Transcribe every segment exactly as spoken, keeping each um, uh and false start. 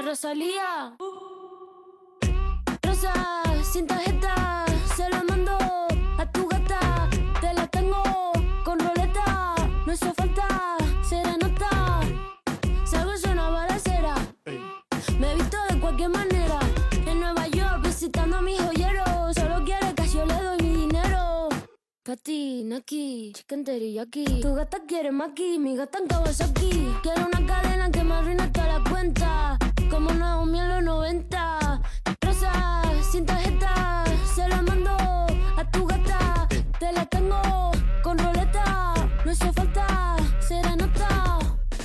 Rosalía. Rosa, sin tarjeta, se la mando a tu gata. Te la tengo con roleta, no hizo falta serenata. Salgo es una balacera, me he visto de cualquier manera. En Nueva York visitando a mis joyeros. Solo quiere que yo le doy mi dinero. Pati, Naki, chicken teriyaki. Tu gata quiere maki, mi gata en Kawasaki. Quiero una cadena que me arruine toda la cuenta, como Naomi en los noventa. Rosa, sin tarjeta, se la mando a tu gata. Te la tengo con roleta, no hizo falta serenata.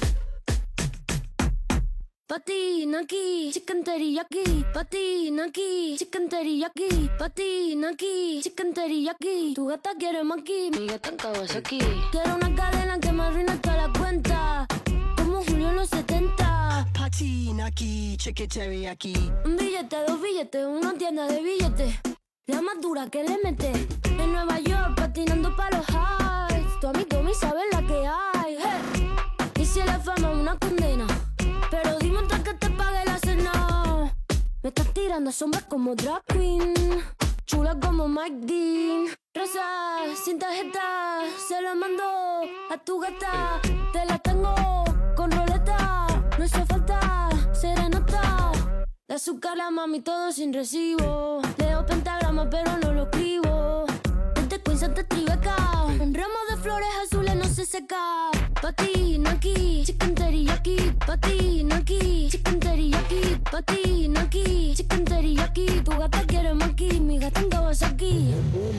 Pati, Naki, chicken teriyaki. Pati, Naki, chicken teriyaki. Pati, Naki, chicken teriyaki. Tu gata quiere maki, mi gata en Kawasaki. Quiero una cadena que me arruine toda la cuenta, como Julio en los setenta. Pati, Naki, chicken teriyaki. Un billete, dos billetes, una tienda de billetes, la más dura que le mete. En Nueva York patinando pa' los highs. Tu amigo me sabe la que hay, hey. Y si la fama es una condena, pero dime hasta que te pague la cena. Me estás tirando sombras como drag queen, chula como Mike Dean. Rosa, sin tarjeta, se la mando a tu gata. Te la tengo con roleta, no hizo falta serenata. De azúcar la mami todo sin recibo. Leo pentagrama pero no lo escribo. Desde Queens hasta Tribeca, un ramo de flores azules no se seca. Pati, Naki, chicken teriyaki. Pati, Naki, chicken teriyaki. Pati, Naki, chicken teriyaki. Tu gata quiere maki, mi gata en Kawasaki.